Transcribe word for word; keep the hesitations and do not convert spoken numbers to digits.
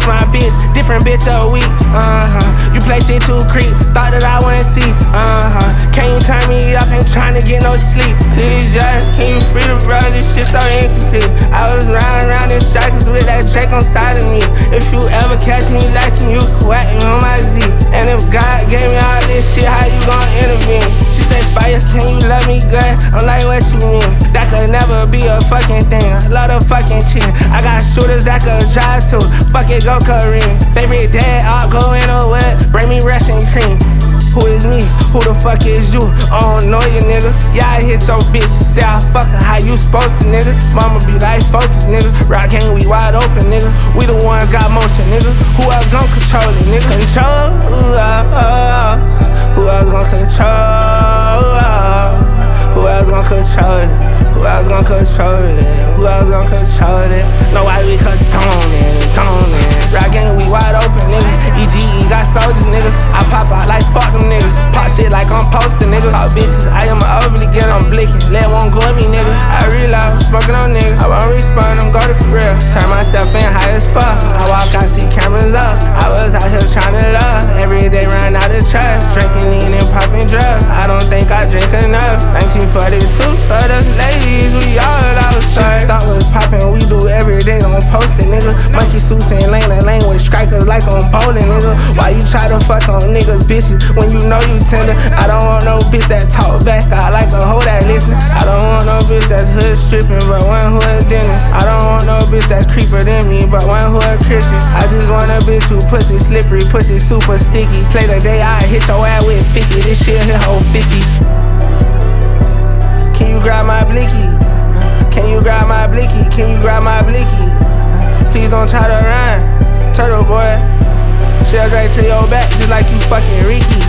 my bitch, different bitch a week. Uh-huh. You play shit too creep, thought that I wouldn't see. Uh-huh. Can't you turn me up, ain't tryna get no sleep. Please, just can you free the bro? This shit so incomplete. I was round around in strikers with that Drake on side of me. If you ever catch me lacking, you can whack me on my Z. And if God gave me all this shit, how you gon' intervene? She say, fire, can you love me good? I'm like, what you mean? That could never be a fucking thing. I love the fucking chin. I got shooters that could drive too. Fuck it, go Kareem. Favorite dad, I'll go in a wet. Bring me Russian cream. Who is me? Who the fuck is you? I don't know you, nigga. Yeah, I hit your bitch. Say I fuck her, how you supposed to, nigga? Mama be like, focus, nigga. Rock ain't we wide open, nigga. We the ones got motion, nigga. Who else gon' control it, nigga? Control. Uh, who else gon' control? Uh, who else gon' control it? Who else gon' control it? Who else gon' control it? Know why we condone it, condone it. Rock ain't we wide open, nigga. E G E got soldiers, nigga. I pop out like fuck them niggas. Pop shit like I'm posting, nigga. Talk bitches, I am a overly get, I'm blicking. Let one go at me, nigga. I realize I'm smoking on niggas. I won't respond, I'm going for real. Turn myself in high as fuck. I walk, I see cameras up. I was out here trying to love. Every day run out of trash. Drinking lean and popping drugs. I don't think I drink enough. nineteen forty-two for the ladies, we all outside. Thought was popping, we do every day, don't post it, nigga. Monkey suits and lane to lane with strikers like on bowling, nigga. Why you try to fuck on niggas, bitches, when you know you tender? I don't want no bitch that talk back, I like a hoe that listen. I don't want no bitch that's hood stripping, but one who a dentist. I don't want no bitch that's creeper than me, but one who a Christian. I just want a bitch who pussy slippery, pussy super sticky. Play the day I hit your ass with fifty, this shit hit whole fifty. Can you grab my blicky? Can you grab my blicky? Can you grab my blicky? Please don't try to run, turtle boy. Shells right to your back just like you fucking Ricky.